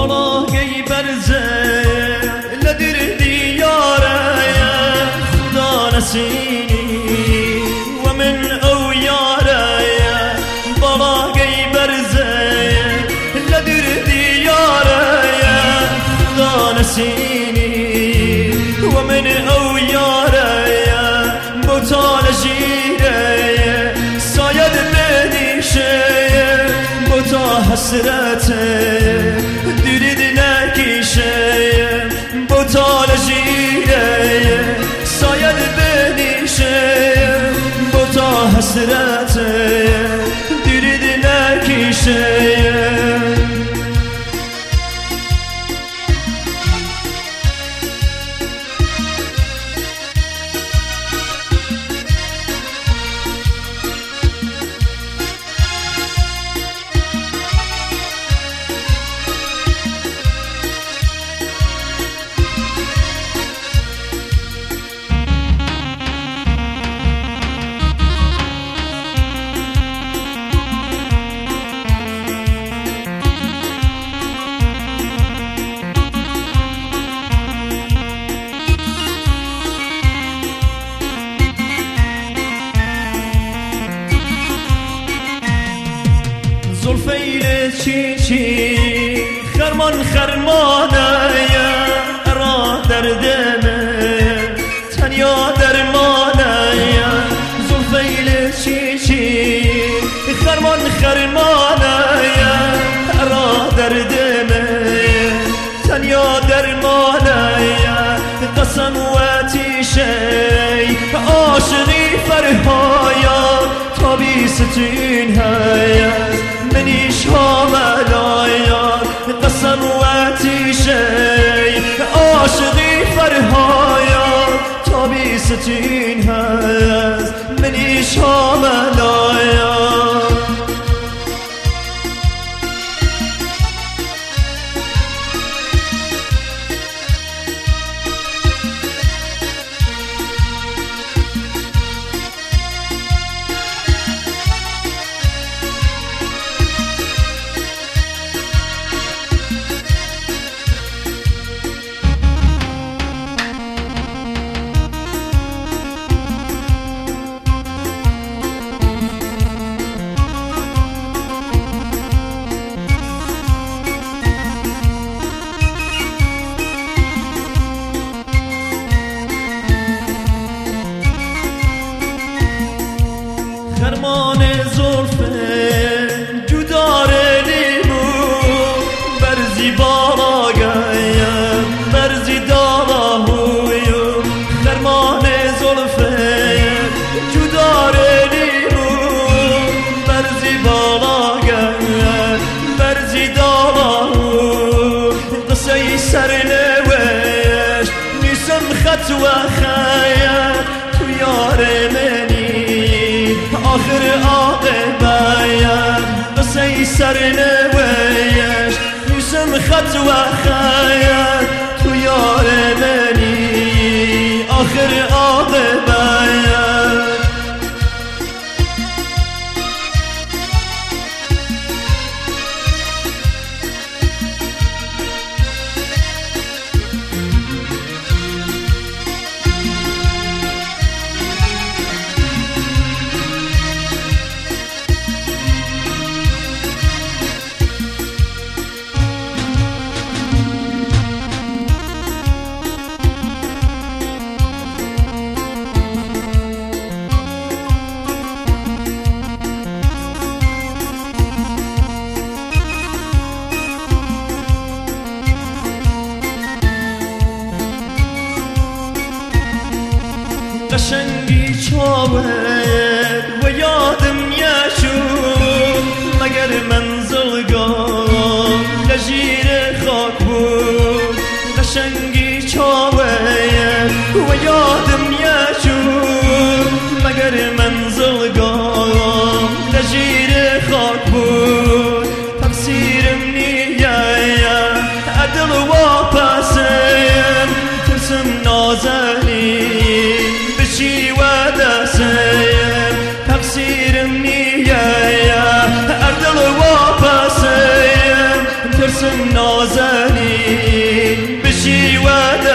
بالاقی برزه لدر دیاره خدا نسینی و من او یاره بالاقی برزه لدر دیاره خدا نسینی و من او یاره بوتال جیره ساید منیشه بوتا حسرته دیرید نکیشه بوتال جیره ساید منیشه بوتا حسرته دیرید نکیشه زلفیل چی چی خرمان خرمانه را دردمه تنیا درمانه زلفیل چی چی خرمان خرمانه را دردمه تنیا درمانه قسم و تیشی عاشقی فرهایا تابی ستین هیت منیش حاملایا قسم و تیشی عاشقی فرهایا تابی ستین هیت منیش حاملایا خرمان زلفه جدار لیمو برزی بالا گایم برزی دالا هویو خرمان زلفه جدار لیمو برزی بالا گایم برزی دالا هو قصه سر نوش نیسم خط و خیر تو یار منی آخر عاقبایم قصه سر نویش نیسم خط و خیر تو یار منی آخر عاقبایم قشنگی چاوت و یادم یشون مگر منزلگاه لجیر خاک بود قشنگی چاوت و یادم یشون مگر منزلگاه لجیر خاک بود تفسیرم نیه عدل و پسیم ترسم نازنی بشی و دسته حسن نازنی بشی و